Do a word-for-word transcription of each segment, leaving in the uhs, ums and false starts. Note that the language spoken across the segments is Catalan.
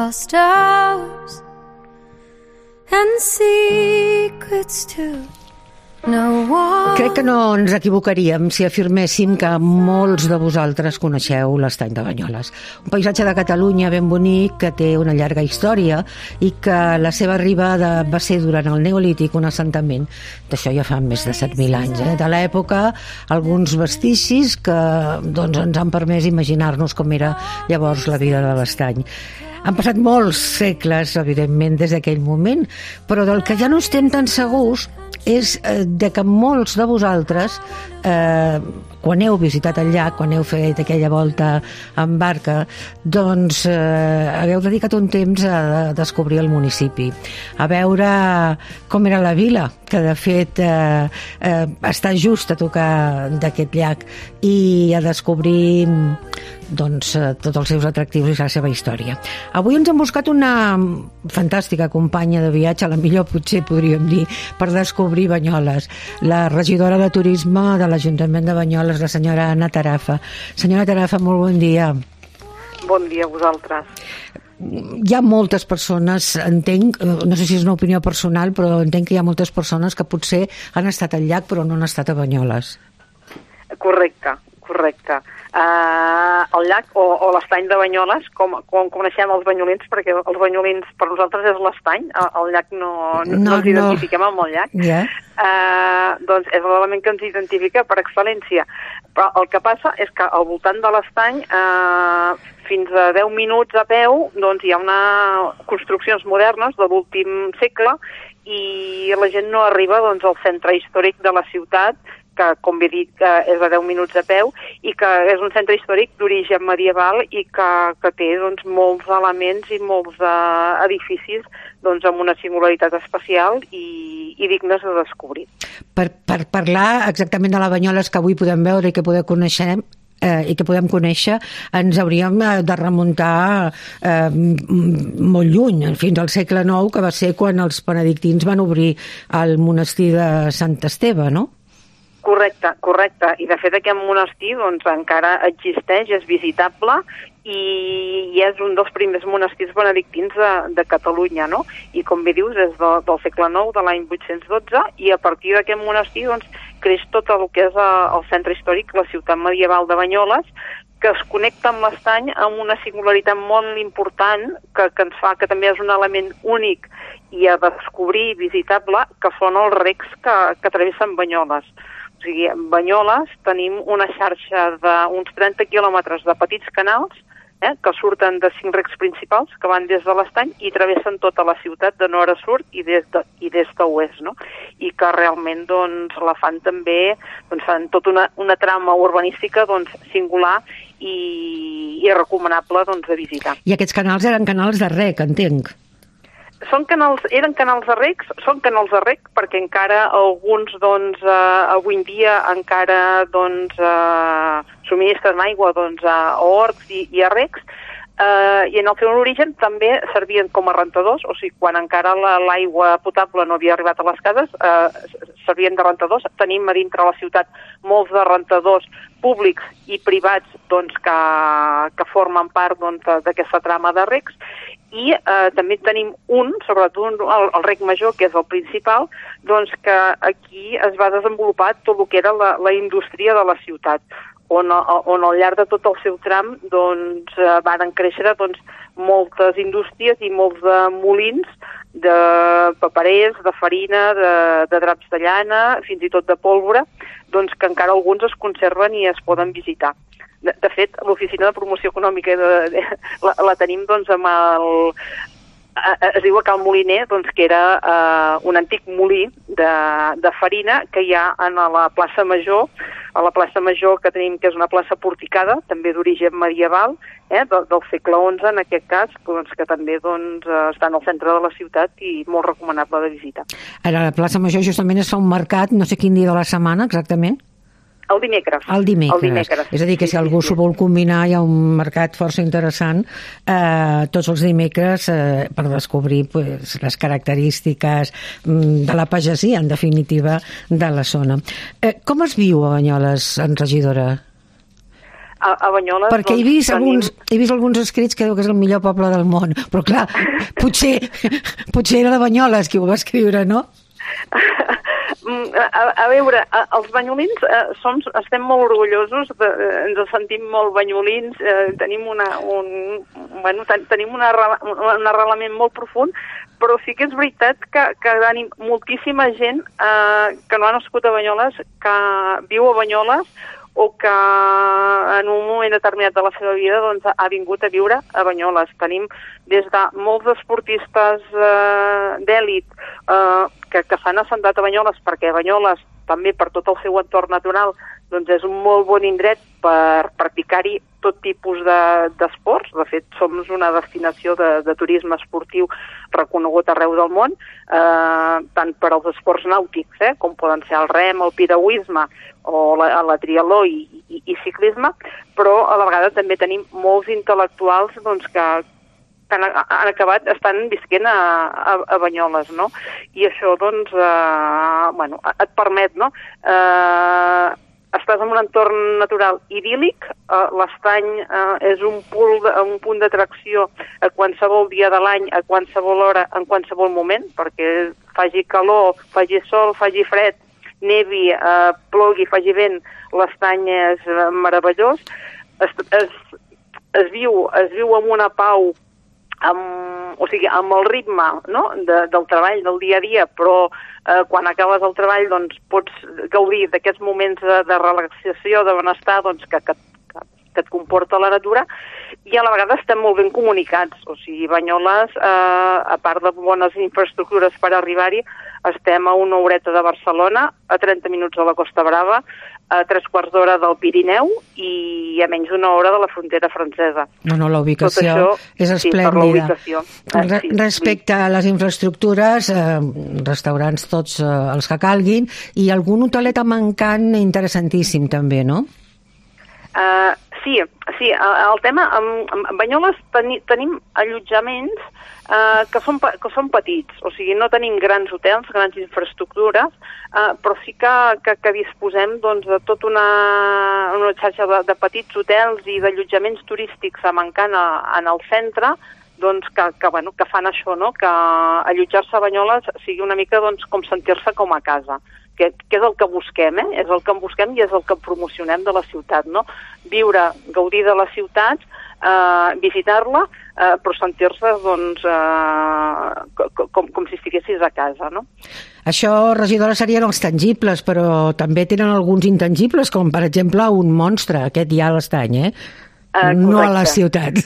lost hours and secrets too. No one... Crec que no ens equivocaríem si afirméssim que molts de vosaltres coneixeu l'Estany de Banyoles. Un paisatge de Catalunya ben bonic que té una llarga història i que la seva arribada va ser durant el Neolític un assentament. D'això ja fa més de set mil anys. Eh? De l'època, alguns vestigis que doncs, ens han permès imaginar-nos com era llavors la vida de l'Estany. Han passat molts segles, evidentment, des d'aquell moment, però del que ja no estem tan segurs és de que molts de vosaltres, eh, quan heu visitat el llac, quan heu fet aquella volta en barca, doncs eh, hagueu dedicat un temps a descobrir el municipi, a veure com era la vila, que de fet eh, eh, està just a tocar d'aquest llac, i a descobrir doncs, tots els seus atractius i la seva història. Avui ens hem buscat una fantàstica companya de viatge, la millor potser podríem dir, per descobrir Banyoles, la regidora de Turisme de l'Ajuntament de Banyoles, la senyora Anna Tarafa. Senyora Tarafa, molt bon dia. Bon dia a vosaltres. Hi ha moltes persones, entenc, no sé si és una opinió personal, però entenc que hi ha moltes persones que potser han estat al llac però no han estat a Banyoles. Correcte, correcte. Uh, el llac o, o l'estany de Banyoles, com, com coneixem els banyolins, perquè els banyolins per nosaltres és l'estany, el, el llac no, no, no ens no. identifiquem amb el llac, yeah. uh, doncs és l'element que ens identifica per excel·lència. Però el que passa és que al voltant de l'estany, uh, fins a deu minuts a peu, doncs hi ha una construccions modernes de l'últim segle i la gent no arriba doncs, al centre històric de la ciutat, que, com he dit, que és a deu minuts a peu i que és un centre històric d'origen medieval i que, que té doncs, molts elements i molts uh, edificis doncs, amb una singularitat especial i, i dignes de descobrir. Per, per parlar exactament de la Banyoles que avui podem veure i que podem conèixer, eh, i que podem conèixer, ens hauríem de remuntar eh, molt lluny, fins al segle nou, que va ser quan els benedictins van obrir el monestir de Sant Esteve, no? Correcte, correcte. I de fet aquest monestir doncs, encara existeix, és visitable i, i és un dels primers monestirs benedictins de, de Catalunya, no? I com bé dius, és de, del segle nou, de l'any vuit-cents dotze, i a partir d'aquest monestir doncs, creix tot el que és el centre històric, la ciutat medieval de Banyoles, que es connecta amb l'estany amb una singularitat molt important que, que ens fa que també és un element únic i a descobrir visitable, que són els recs que, que travessen Banyoles. O sigui, en Banyoles tenim una xarxa d'uns trenta quilòmetres de petits canals eh, que surten de cinc recs principals que van des de l'estany i travessen tota la ciutat de nord a sud i des de, i des a oest, no? I que realment doncs, la fan també, doncs, fan tota una, una trama urbanística doncs, singular i, i recomanable doncs, de visitar. I aquests canals eren canals de rec, entenc. Són canals, eren canals de rec, són canals de rec perquè encara alguns, doncs, eh, avui en dia encara, doncs, eh, subministren aigua, doncs, a horts i, i a recs, eh, i en el seu origen també servien com a rentadors, o sigui, quan encara la, l'aigua potable no havia arribat a les cases, eh, servien de rentadors. Tenim a dintre la ciutat molts de rentadors públics i privats, doncs, que, que formen part, doncs, d'aquesta trama de recs, i eh, també tenim un, sobretot el, el rec major, que és el principal, doncs que aquí es va desenvolupar tot el que era la, la indústria de la ciutat, on, on al llarg de tot el seu tram doncs, eh, van créixer doncs, moltes indústries i molts de molins de paperers, de farina, de, de draps de llana, fins i tot de pólvora, doncs que encara alguns es conserven i es poden visitar. De, de fet, l'Oficina de Promoció Econòmica de, de, la, la tenim doncs, amb el... Es diu a Cal Moliner, doncs, que era eh, un antic molí de, de farina que hi ha a la plaça Major, a la plaça Major que tenim, que és una plaça porticada, també d'origen medieval, eh, del, del segle onze en aquest cas, doncs, que també doncs, està al centre de la ciutat i molt recomanable de visitar. A la plaça Major justament es fa un mercat, no sé quin dia de la setmana exactament? El dimecres. El dimecres. El dimecres. És a dir, que si algú s'ho vol combinar, hi ha un mercat força interessant eh, tots els dimecres eh, per descobrir pues, les característiques de la pagesia, en definitiva, de la zona. Eh, com es viu a Banyoles, en regidora? a, a Banyoles... Perquè doncs, he, vist tenim... alguns, he vist alguns escrits que diu que és el millor poble del món, però clar, potser, potser era de Banyoles qui ho va escriure, no? A, a veure, els banyolins eh, som, estem molt orgullosos, de, ens sentim molt banyolins, eh, tenim, una, un, bueno, ten, tenim una, un arrelament molt profund, però sí que és veritat que, que tenim moltíssima gent eh, que no ha nascut a Banyoles, que viu a Banyoles o que en un moment determinat de la seva vida doncs, ha vingut a viure a Banyoles. Tenim des de molts esportistes eh, d'èlit eh, que, que s'han assentat a Banyoles, perquè Banyoles, també per tot el seu entorn natural, doncs és un molt bon indret per practicar-hi tot tipus d'esports. De, de fet, som una destinació de, de turisme esportiu reconegut arreu del món, eh, tant per als esports nàutics, eh, com poden ser el rem, el piragüisme o la, la triatló i, i, i ciclisme, però a la vegada també tenim molts intel·lectuals doncs, que, que han, han acabat estan visquent a, a, a Banyoles, no? I això, doncs, eh, bueno, et permet, no?, eh, estàs en un entorn natural idíl·lic, eh, l'Estany eh, és un, punt, un punt d'atracció a qualsevol dia de l'any, a qualsevol hora, en qualsevol moment, perquè faci calor, faci sol, faci fred, nevi, eh, plogui, faci vent, l'Estany és eh, meravellós. Es, es, es, viu, es viu amb una pau, amb, o sigui, amb el ritme, no?, de, del treball del dia a dia, però eh, quan acabes el treball doncs, pots gaudir d'aquests moments de, de relaxació, de benestar doncs, que, que, que, que et comporta la natura, i a la vegada estem molt ben comunicats. O sigui, Banyoles, eh, a part de bones infraestructures per arribar-hi, estem a una horeta de Barcelona, a trenta minuts de la Costa Brava, a tres quarts d'hora del Pirineu i a menys d'una hora de la frontera francesa. No, no, la ubicació això, és esplèndida. Sí, per la ubicació. Re sí, respecte sí. a les infraestructures, eh, restaurants tots eh, els que calguin, i algun hotelet mancant interessantíssim també, no? Uh, sí, sí, el tema, en Banyoles teni, tenim allotjaments uh, que, són, que són petits, o sigui, no tenim grans hotels, grans infraestructures, uh, però sí que, que, que disposem doncs, de tota una, una xarxa de, de petits hotels i d'allotjaments turístics a mancant a, en el centre, doncs, que, que, bueno, que fan això, no? Que allotjar-se a Banyoles sigui una mica doncs, com sentir-se com a casa. Que, que és el que busquem, eh? És el que busquem i és el que promocionem de la ciutat, no? Viure, gaudir de la ciutat, eh, visitar-la, eh, però sentir-se, doncs, eh, com, com si estiguessis a casa, no? Això, regidora, serien els tangibles, però també tenen alguns intangibles, com, per exemple, un monstre, aquest ja a l'Estany, eh? eh no a la ciutat.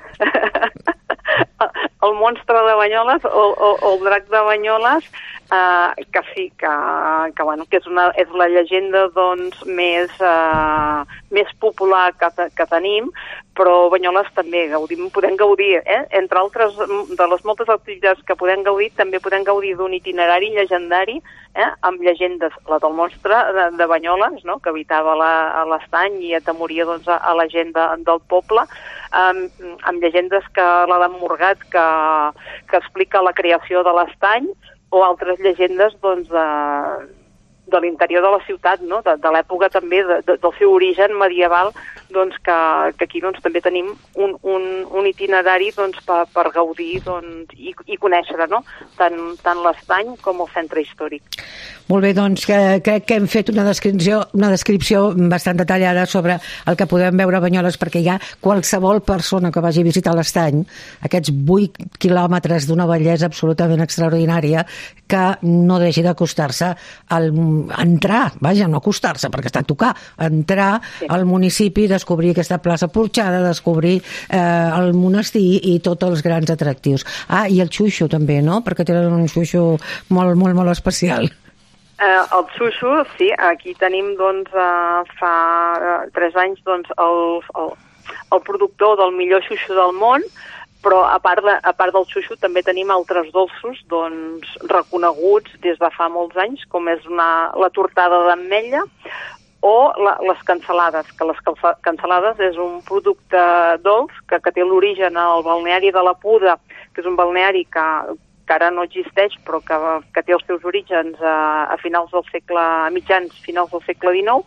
El monstre de Banyoles o, o, o el drac de Banyoles, Uh, que sí, que, que, bueno, que és, una, és la llegenda doncs, més, uh, més popular que, que tenim, però Banyoles també gaudim, podem gaudir, eh? Entre altres de les moltes activitats que podem gaudir, també podem gaudir d'un itinerari llegendari, eh? Amb llegendes, la del monstre de, de Banyoles, no? Que habitava la, a l'Estany i atemoria doncs, a, a la gent de, del poble, amb, amb llegendes que l'Adam Morgat, que, que explica la creació de l'Estany, o altres llegendes doncs, de, de l'interior de la ciutat, no? de, de l'època també, de, de, del seu origen medieval, doncs, que, que aquí doncs, també tenim un, un, un itinerari doncs, per, per gaudir doncs, i, i conèixer, no? tant, tant l'Estany com el centre històric. Molt bé, doncs que, crec que hem fet una descripció, una descripció bastant detallada sobre el que podem veure a Banyoles, perquè hi ha qualsevol persona que vagi a visitar l'Estany, aquests vuit quilòmetres d'una bellesa absolutament extraordinària, que no deixi d'acostar-se al entrar, vaja, no acostar-se, perquè està a tocar, entrar sí. al municipi, descobrir aquesta plaça Porxada, descobrir eh, el monestir i tots els grans atractius. Ah, i el xuixo també, no? Perquè tenen un xuixo molt, molt, molt especial. Eh, el xuixo, sí, aquí tenim doncs, eh, fa eh, tres anys doncs, el, el, el productor del millor xuixo del món, però a part, de, a part del xuixo també tenim altres dolços doncs, reconeguts des de fa molts anys, com és una, la tortada d'ametlla o la, les cansalades, que les cansalades és un producte dolç que, que té l'origen al balneari de la Puda, que és un balneari que que ara no existeix, però que, que té els seus orígens a, a finals del segle, a mitjans finals del segle dinou,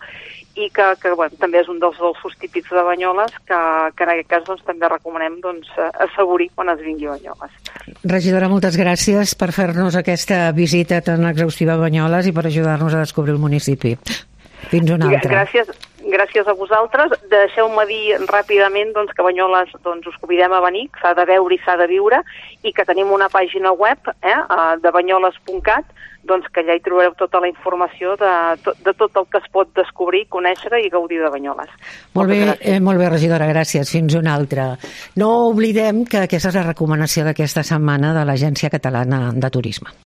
i que, que bueno, també és un dels dolços típics de Banyoles que, que en aquest cas doncs, també recomanem doncs, assaborir quan es vingui a Banyoles. Regidora, moltes gràcies per fer-nos aquesta visita tan exhaustiva a Banyoles i per ajudar-nos a descobrir el municipi. Fins una altra. Gràcies, gràcies a vosaltres. Deixeu-me dir ràpidament doncs, que a Banyoles doncs, us convidem a venir, s'ha de veure i s'ha de viure, i que tenim una pàgina web eh, de banyoles punt cat, doncs, que allà hi trobareu tota la informació de, de tot el que es pot descobrir, conèixer i gaudir de Banyoles. Molt bé, eh, molt bé, regidora, gràcies. Fins una altra. No oblidem que aquesta és la recomanació d'aquesta setmana de l'Agència Catalana de Turisme.